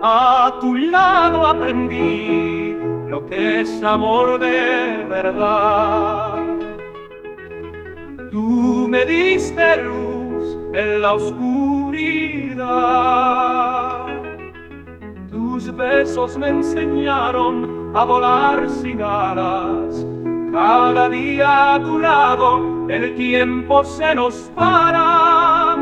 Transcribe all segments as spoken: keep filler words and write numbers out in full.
A tu lado aprendí lo que es amor de verdad. Tú me diste luz en la oscuridad. Tus besos me enseñaron a volar sin alas. Cada día a tu lado el tiempo se nos para.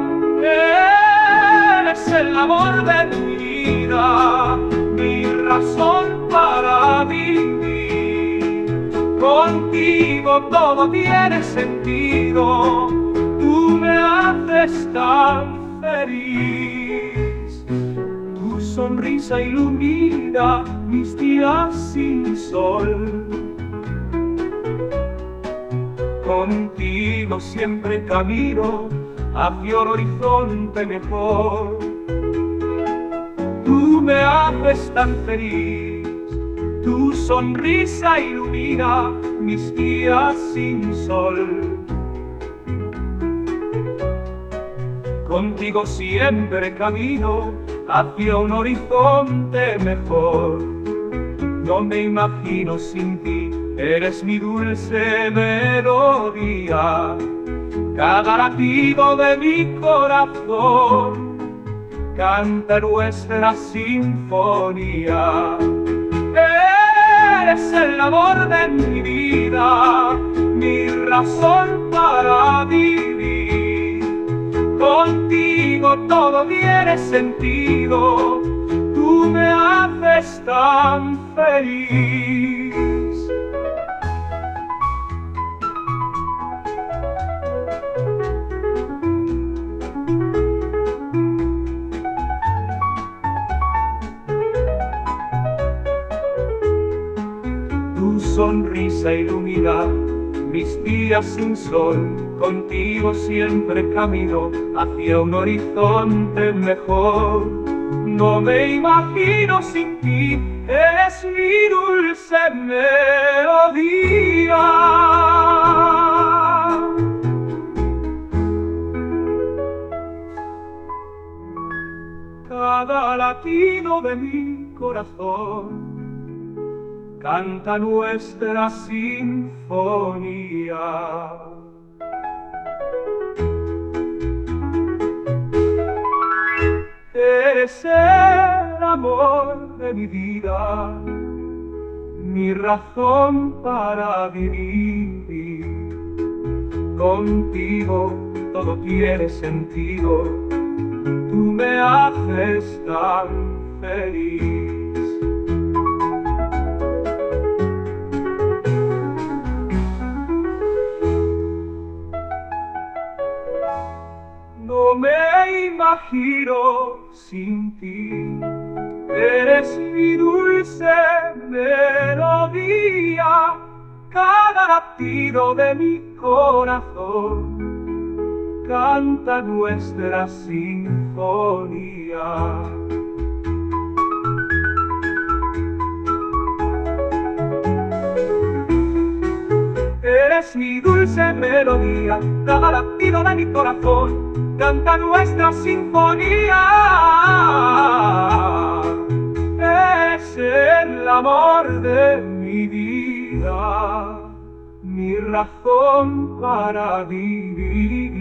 Eres el amor de mi vida, mi razón para vivir. Contigo todo tiene sentido, tú me haces tan feliz. Tu sonrisa ilumina mis días sin sol. Contigo siempre camino hacia un horizonte mejor. Tú me haces tan feliz, tu sonrisa ilumina mis días sin sol. Contigo siempre camino hacia un horizonte mejor. No me imagino sin ti, eres mi dulce melodía. Cada latido de mi corazón canta nuestra sinfonía. Eres el amor de mi vida, mi razón para vivir. Contigo todo tiene sentido, tú me haces tan feliz. Tu sonrisa ilumina mis días sin sol. Contigo siempre camino hacia un horizonte mejor. No me imagino sin ti, eres mi dulce melodía. Cada latido de mi corazón canta nuestra sinfonía. Eres el amor de mi vida, mi razón para vivir. Contigo todo tiene sentido, tú me haces tan feliz. No me imagino sin ti, eres mi dulce melodía. Cada latido de mi corazón canta nuestra sinfonía. Eres mi dulce melodía, cada latido de mi corazón canta nuestra sinfonía. Es el amor de mi vida, mi razón para vivir.